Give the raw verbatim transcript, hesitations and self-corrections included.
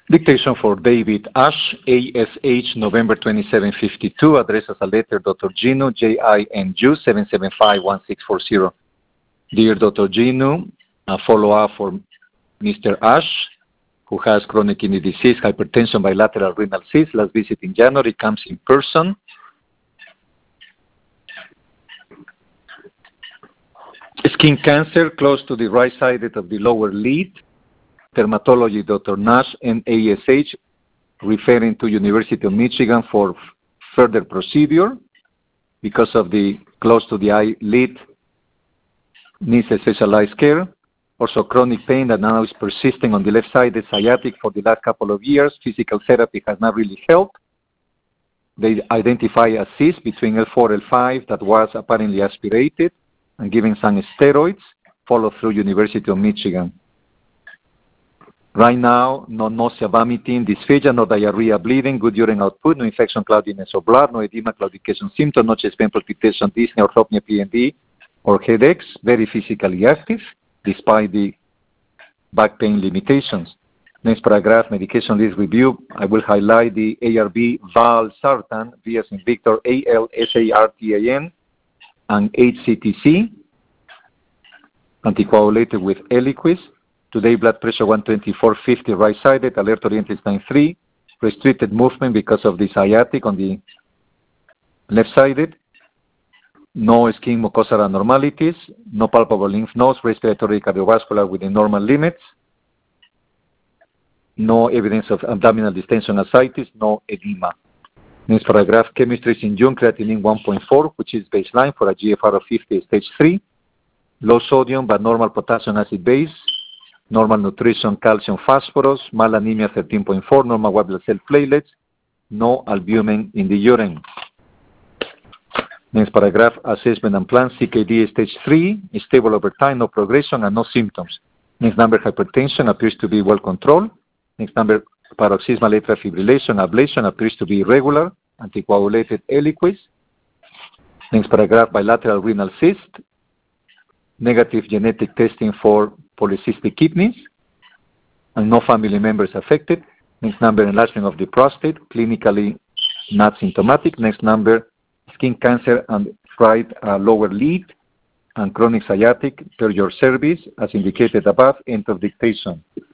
Dictation for David Ash, A S H, November twenty-seven fifty-two, address as a letter, Doctor Ginu, J I N U, seven seven five one six four zero. Dear Doctor Ginu, a follow-up for Mister Ash, who has chronic kidney disease, hypertension, bilateral renal cyst, last visit in January, comes in person. Skin cancer close to the right side of the lower lid. Dermatology, Doctor Nash, and A S H, referring to University of Michigan for f- further procedure because of the close to the eyelid, needs a specialized care. Also chronic pain that now is persisting on the left side, the sciatic for the last couple of years. Physical therapy has not really helped. They identify a cyst between L four and L five that was apparently aspirated and given some steroids, followed through University of Michigan. Right now, no nausea, vomiting, dysphagia, no diarrhea, bleeding, good urine output, no infection, cloudiness of blood, no edema, claudication symptom, no chest pain, palpitation, dyspnea, orthopnea, P N D, or headaches, very physically active, despite the back pain limitations. Next paragraph, medication list review. I will highlight the A R B valsartan, V as in Victor, A L S A R T A N, and H C T C, anticoagulated with Eliquis. Today, blood pressure one twenty-four fifty, right-sided, alert oriented sign three, restricted movement because of the sciatic on the left-sided, no skin mucosal abnormalities, no palpable lymph nodes, respiratory cardiovascular within normal limits, no evidence of abdominal distension ascites, no edema. Next paragraph, chemistry is in June, creatinine one point four, which is baseline for a G F R of fifty, stage three, low sodium but normal potassium acid base, normal nutrition, calcium, phosphorus, mild anemia thirteen point four, normal white blood cell platelets, no albumin in the urine. Next paragraph, assessment and plan, C K D stage three, is stable over time, no progression and no symptoms. Next number, hypertension appears to be well controlled. Next number, paroxysmal atrial fibrillation, ablation appears to be irregular, anticoagulated Eliquis. Next paragraph, bilateral renal cyst, negative genetic testing for polycystic kidneys, and no family members affected. Next number, enlargement of the prostate, clinically not symptomatic. Next number, skin cancer and right uh, lower lid and chronic sciatic per your service, as indicated above. End of dictation.